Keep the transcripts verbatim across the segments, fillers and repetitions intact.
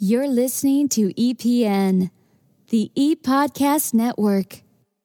You're listening to E P N, the E-Podcast Network.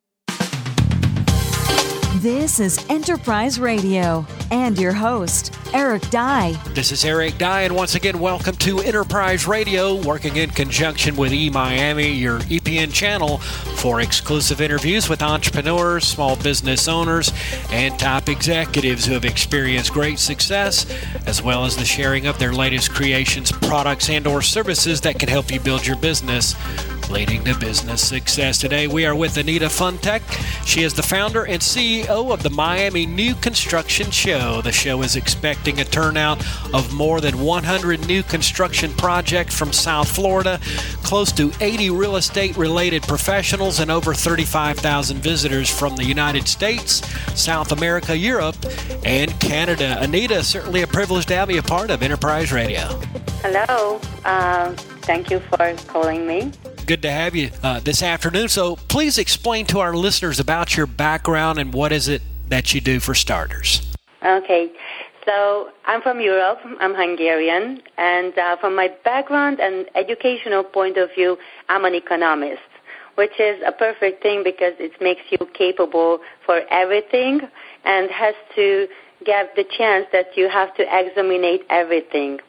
This is Enterprise Radio and your host, Eric Dye. This is Eric Dye, and once again, welcome to Enterprise Radio, working in conjunction with eMiami, your E P N channel, for exclusive interviews with entrepreneurs, small business owners, and top executives who have experienced great success, as well as the sharing of their latest creations, products, and or services that can help you build your business, leading to business success. Today, we are with Anita Funtek. She is the founder and C E O of the Miami New Construction Show. The show is expecting a turnout of more than one hundred new construction projects from South Florida, close to eighty real estate-related professionals, and over thirty-five thousand visitors from the United States, South America, Europe, and Canada. Anita, certainly a privilege to have you a part of Enterprise Radio. Hello. Uh, thank you for calling me. Good to have you uh, this afternoon. So please explain to our listeners about your background and what is it that you do for starters. Okay. So I'm from Europe. I'm Hungarian. And uh, from my background and educational point of view, I'm an economist, which is a perfect thing because it makes you capable for everything and has to get the chance that you have to examine everything.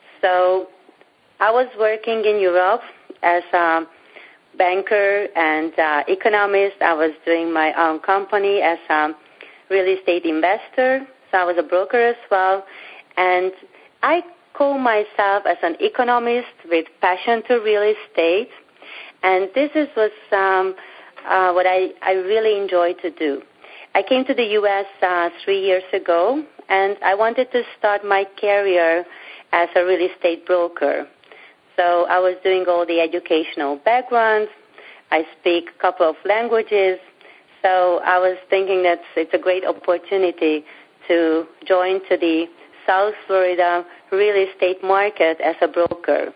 So I was working in Europe as a banker and uh, economist. I was doing my own company as a real estate investor. So I was a broker as well. And I call myself as an economist with passion to real estate. And this is was, um, uh, what I, I really enjoy to do. I came to the U S uh, three years ago, and I wanted to start my career as a real estate broker. So I was doing all the educational background. I speak a couple of languages. So I was thinking that it's a great opportunity to join to the South Florida real estate market as a broker.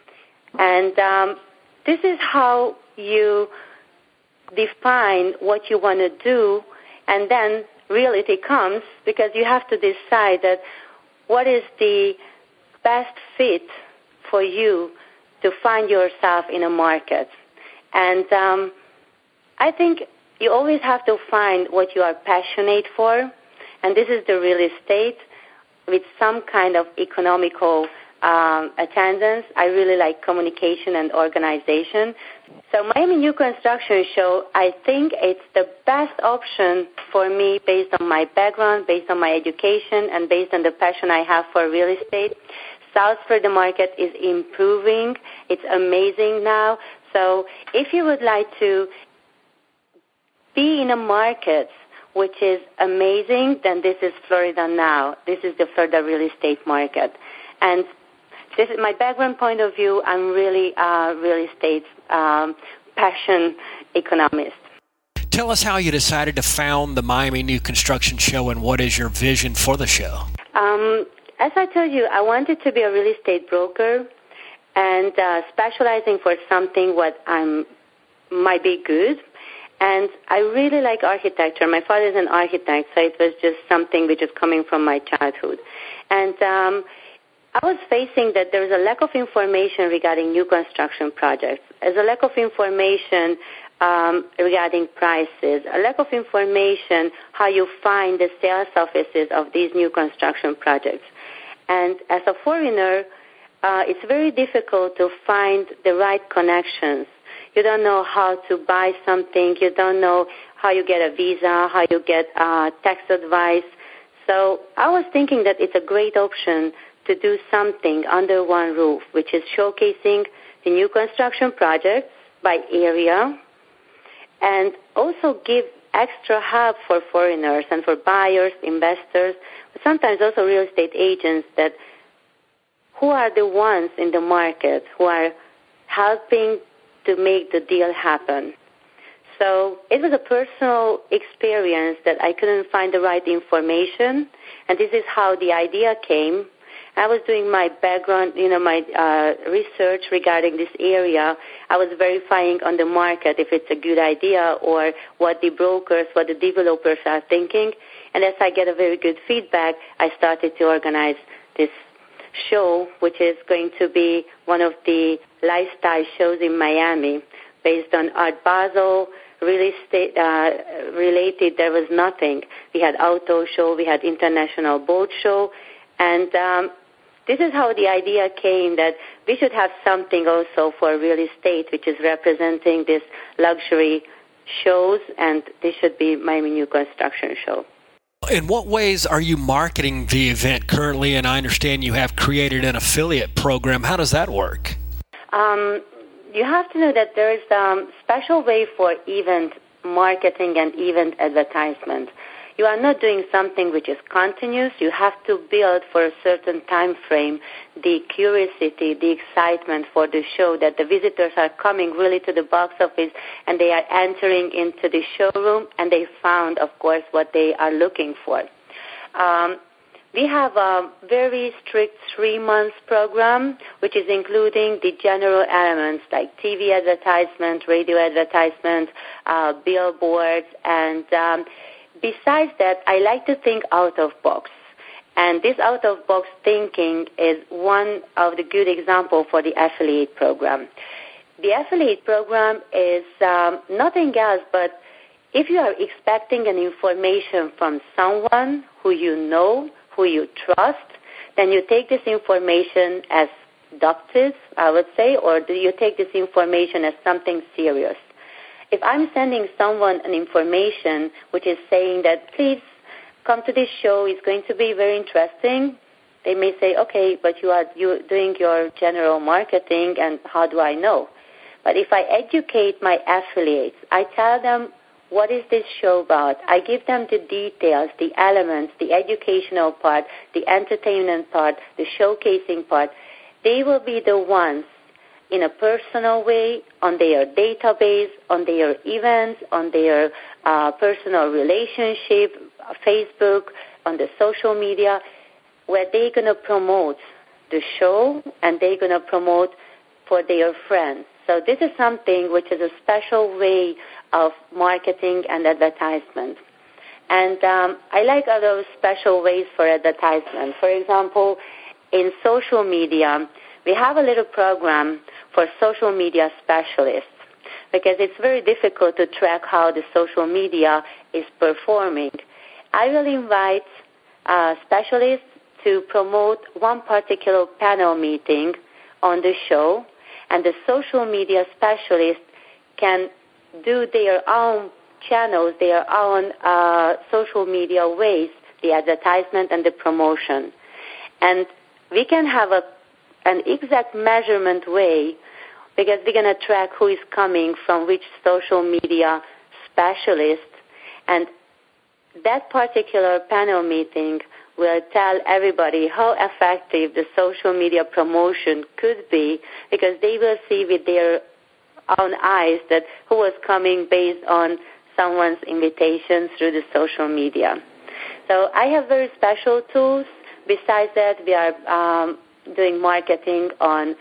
And um, this is how you define what you want to do, and then reality comes because you have to decide that what is the best fit for you to find yourself in a market. And um, I think you always have to find what you are passionate for, and this is the real estate with some kind of economical um, attendance. I really like communication and organization. So Miami New Construction Show, I think it's the best option for me based on my background, based on my education, and based on the passion I have for real estate. South Florida market is improving. It's amazing now. So if you would like to be in a market which is amazing, then this is Florida now. This is the Florida real estate market. And this is my background point of view. I'm really a real estate um, passion economist. Tell us how you decided to found the Miami New Construction Show and what is your vision for the show? Um, As I told you, I wanted to be a real estate broker and uh, specializing for something what I'm might be good. And I really like architecture. My father is an architect, so it was just something which is coming from my childhood. And um, I was facing that there is a lack of information regarding new construction projects. There's a lack of information um, regarding prices, a lack of information how you find the sales offices of these new construction projects. And as a foreigner, uh, it's very difficult to find the right connections. You don't know how to buy something. You don't know how you get a visa, how you get uh, tax advice. So I was thinking that it's a great option to do something under one roof, which is showcasing the new construction projects by area and also give extra help for foreigners and for buyers, investors, but sometimes also real estate agents that who are the ones in the market who are helping to make the deal happen. So it was a personal experience that I couldn't find the right information, and this is how the idea came. I was doing my background, you know, my uh, research regarding this area. I was verifying on the market if it's a good idea or what the brokers, what the developers are thinking. And as I get a very good feedback, I started to organize this show, which is going to be one of the lifestyle shows in Miami, based on Art Basel. Real estate uh, related, there was nothing. We had auto show, we had international boat show, and um, this is how the idea came that we should have something also for real estate, which is representing this luxury shows, and this should be Miami New Construction Show. In what ways are you marketing the event currently? And I understand you have created an affiliate program. How does that work? Um, you have to know that there is a special way for event marketing and event advertisement. You are not doing something which is continuous. You have to build for a certain time frame the curiosity, the excitement for the show, that the visitors are coming really to the box office and they are entering into the showroom and they found, of course, what they are looking for. Um, we have a very strict three-month program, which is including the general elements like T V advertisement, radio advertisement, uh, billboards, and um, besides that, I like to think out of box. And this out-of-box thinking is one of the good examples for the affiliate program. The affiliate program is um, nothing else but if you are expecting an information from someone who you know, who you trust, then you take this information as adopted, I would say, or do you take this information as something serious? If I'm sending someone an information which is saying that, please come to this show, it's going to be very interesting, they may say, okay, but you are you doing your general marketing, and how do I know? But if I educate my affiliates, I tell them, what is this show about? I give them the details, the elements, the educational part, the entertainment part, the showcasing part. They will be the ones in a personal way, on their database, on their events, on their uh, personal relationship, Facebook, on the social media, where they're going to promote the show and they're going to promote for their friends. So this is something which is a special way of marketing and advertisement. And um, I like other special ways for advertisement. For example, in social media, we have a little program for social media specialists because it's very difficult to track how the social media is performing. I will invite uh, specialists to promote one particular panel meeting on the show, and the social media specialists can do their own channels, their own uh, social media ways, the advertisement and the promotion. And we can have a an exact measurement way because we're going to track who is coming from which social media specialist, and that particular panel meeting will tell everybody how effective the social media promotion could be because they will see with their own eyes that who was coming based on someone's invitation through the social media. So I have very special tools. Besides that, we are um, doing marketing on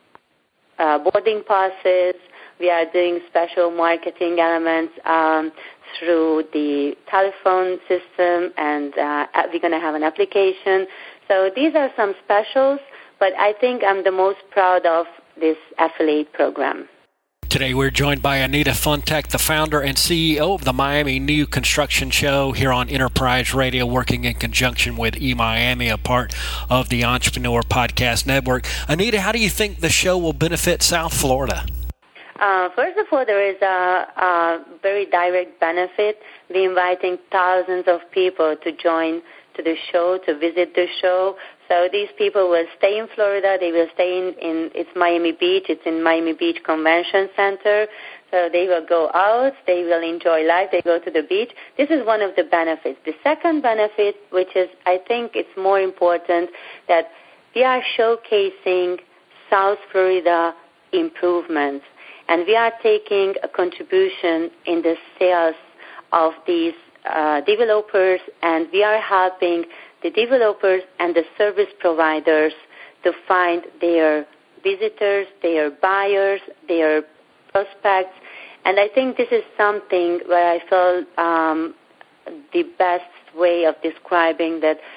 uh, boarding passes. We are doing special marketing elements um, through the telephone system, and uh, we're going to have an application. So these are some specials, but I think I'm the most proud of this affiliate program. Today we're joined by Anita Funtek, the founder and C E O of the Miami New Construction Show here on Enterprise Radio, working in conjunction with eMiami, a part of the Entrepreneur Podcast Network. Anita, how do you think the show will benefit South Florida? Uh, first of all, there is a, a very direct benefit. We're inviting thousands of people to join to the show, to visit the show. So these people will stay in Florida. They will stay in, in it's Miami Beach. It's in Miami Beach Convention Center. So they will go out. They will enjoy life. They go to the beach. This is one of the benefits. The second benefit, which is I think it's more important, that we are showcasing South Florida improvements. And we are taking a contribution in the sales of these uh, developers, and we are helping the developers and the service providers to find their visitors, their buyers, their prospects. And I think this is something where I feel um, the best way of describing that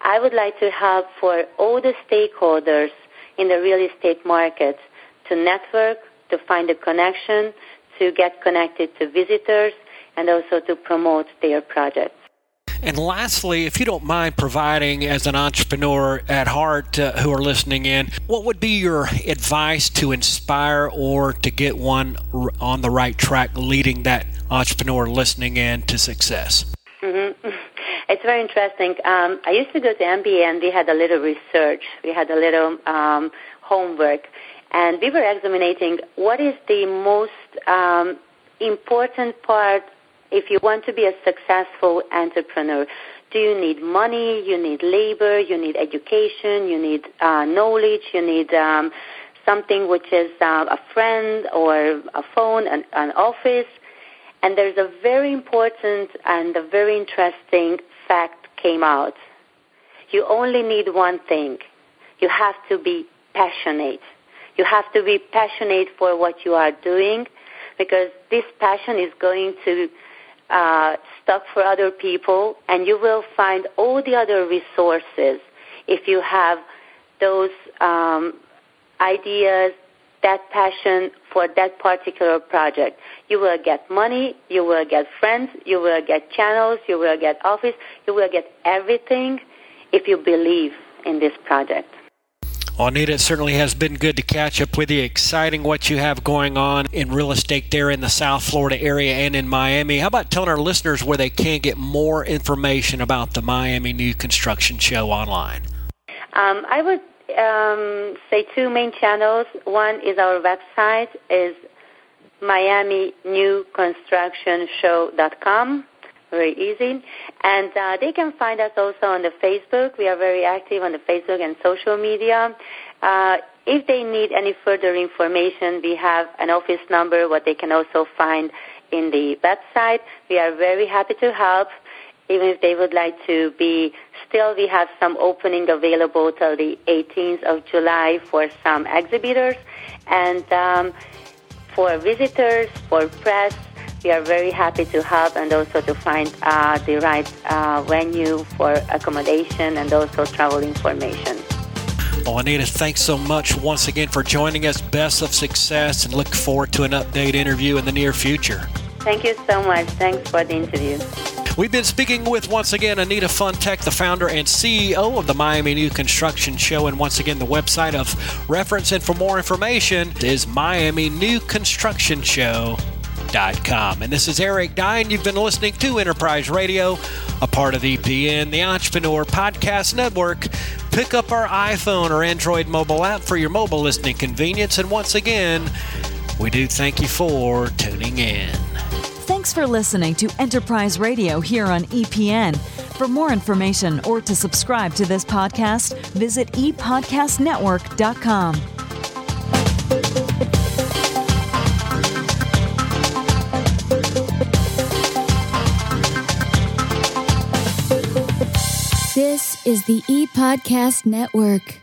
I would like to help for all the stakeholders in the real estate market to network, to find a connection, to get connected to visitors, and also to promote their projects. And lastly, if you don't mind providing, as an entrepreneur at heart uh, who are listening in, what would be your advice to inspire or to get one r- on the right track, leading that entrepreneur listening in to success? Mm-hmm. It's very interesting. Um, I used to go to M B A, and we had a little research. We had a little um, homework, and we were examining what is the most um, important part if you want to be a successful entrepreneur. Do you need money? You need labor? You need education? You need uh, knowledge? You need um, something which is uh, a friend or a phone, an, an office? And there's a very important and a very interesting fact came out. You only need one thing. You have to be passionate. You have to be passionate for what you are doing, because this passion is going to uh, stuck for other people, and you will find all the other resources if you have those um, ideas, that passion for that particular project. You will get money, you will get friends, you will get channels, you will get office, you will get everything if you believe in this project. Well, Anita, it certainly has been good to catch up with you. Exciting what you have going on in real estate there in the South Florida area and in Miami. How about telling our listeners where they can get more information about the Miami New Construction Show online? Um, I would um, say two main channels. One is our website, is Miami New Construction Show dot com. Very easy. And uh, they can find us also on the Facebook. We are very active on the Facebook and social media. Uh, if they need any further information, we have an office number, what they can also find in the website. We are very happy to help. Even if they would like to be, still we have some opening available till the eighteenth of July for some exhibitors. And um, for visitors, for press, we are very happy to help and also to find uh, the right uh, venue for accommodation and also travel information. Well, Anita, thanks so much once again for joining us. Best of success, and look forward to an update interview in the near future. Thank you so much. Thanks for the interview. We've been speaking with, once again, Anita Funtek, the founder and C E O of the Miami New Construction Show. And once again, the website of reference and for more information is Miami New Construction Show dot com. And this is Eric Dye. You've been listening to Enterprise Radio, a part of E P N, the Entrepreneur Podcast Network. Pick up our iPhone or Android mobile app for your mobile listening convenience. And once again, we do thank you for tuning in. Thanks for listening to Enterprise Radio here on E P N. For more information or to subscribe to this podcast, visit e podcast network dot com. This is the E-Podcast Network.